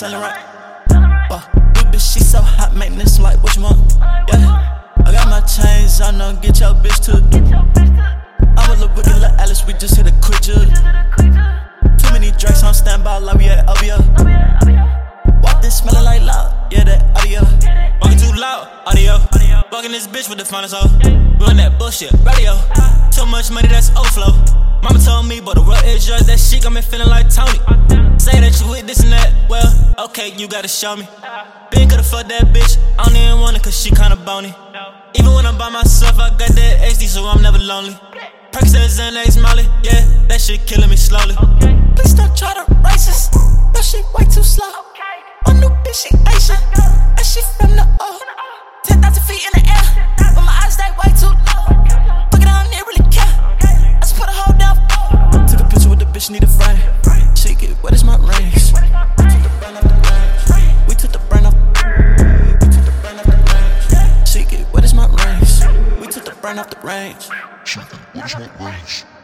selling right. New bitch, she so hot, maintenance like what you want. Yeah, I got my chains on, now get your bitch to the I'm a little wicked like Alice, we just hit a quick jug. Too many drinks on standby like we at OVO. Walk this smelling like loud, yeah, that audio. Walking too loud, audio. Fucking this bitch with the finest hoe. Doing that bullshit, radio. Too much money, that's overflow. Mama told me, but the real is yours. That shit got me feeling like Tony. Say that you with this and that, well, okay, you gotta show me. Been could've fucked that bitch, I don't even want it cause she kinda bony. Even when I'm by myself, I got that HD, so I'm never lonely. Percocets and Ace Molly, yeah, that shit killing me slowly. Please don't try to race us, that shit way too slow. My new bitch, she Asian, and she from the O. 10,000 feet in the air, but my eyes stay way too low. Fuck it, I don't even really care, I just put a hoe down. Took a picture with the bitch, need a frame. She get wet as my range. We took the brain off the range. We took the brain off the range. She get wet as my range. We took the brain off the range. What is my range?